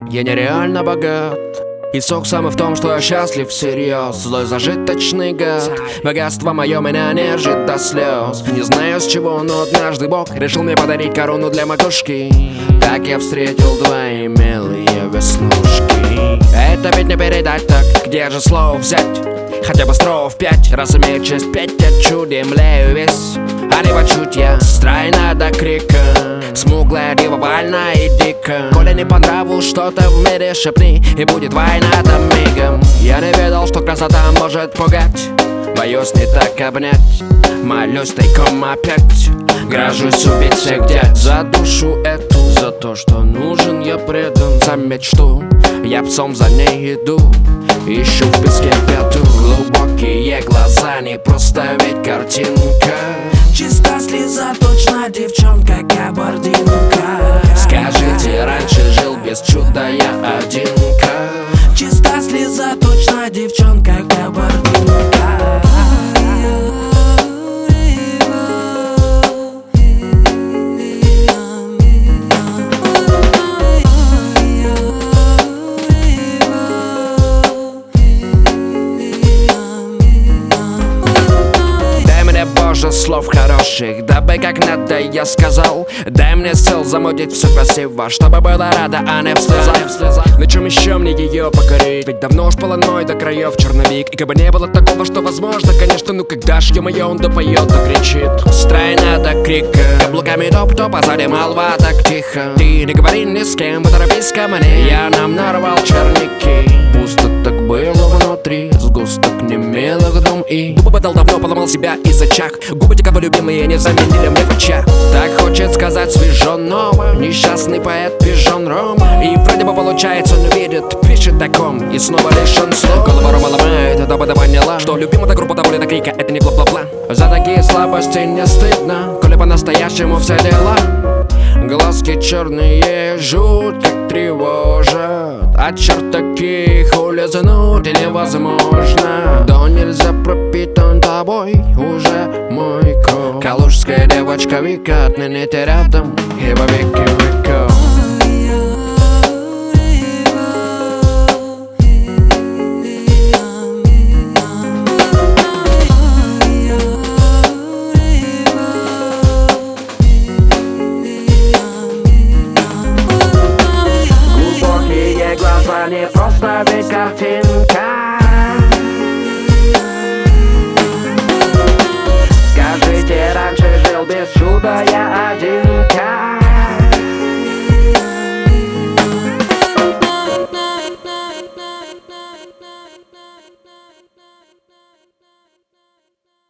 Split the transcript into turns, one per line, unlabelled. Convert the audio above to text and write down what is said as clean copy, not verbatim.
Я нереально богат, и сок самый в том, что я счастлив всерьез. Злой зажиточный гад, богатство мое меня нежит до слез. Не знаю с чего, но однажды Бог решил мне подарить корону для макушки. Так я встретил твои милые веснушки. Это ведь не передать, так где же слово взять? Хотя бы строго в 5, раз имею честь петь, я чудо млею весь. А не почуть я стройна до крика, смуглая дива вольна и дика. Коли не по нраву что-то в мире шепни, и будет война там мигом. Я не ведал, что красота может пугать, боюсь не так обнять, молюсь тайком опять. Грожусь убить всех дядь за душу эту, за то, что нужен я предан, за мечту я псом за ней иду, ищу в песке пяту. Глубокие глаза, не просто ведь картинка,
чиста слеза, точно девчонка кабардинка.
Скажите, раньше жил без чуда я одинка.
Чиста слеза, точно девчонка кабардинка.
Боже, слов хороших, дабы как надо я сказал. Дай мне сил замутить все красиво, чтобы была рада, а не в слезах. На чем еще мне ее покорить? Ведь давно уж полоной до краев черновик. И как бы не было такого, что возможно, конечно, ну когда ж ё-моё он допоет, докричит. Стройна до крика, каблуками топ-топ, а сзади молва так тихо. Ты не говори ни с кем, поторопись ко мне, я нам нарвал черники. Пусто так было внутри, сгусток немелых дум и дубы подал давно, поломал себя из-за чах. Губы те, кого любимые, не заменили мне в очах. Так хочет сказать свежо ново, несчастный поэт пижон Рома. И вроде бы получается, он видит, пишет таком, и снова лишен слов. Голова Рома ломает, это бы поняла, что любимая группа довольно до крика, это не бла-бла-бла. За такие слабости не стыдно, коли по-настоящему все дела. Глазки черные жуть, как тревожат. А черт таких улизнуть невозможно. Да нельзя пропитан тобой уже мой кровь. Калужская девочка Вика, отныне ты рядом и во веки веков. Не просто ведь картинка.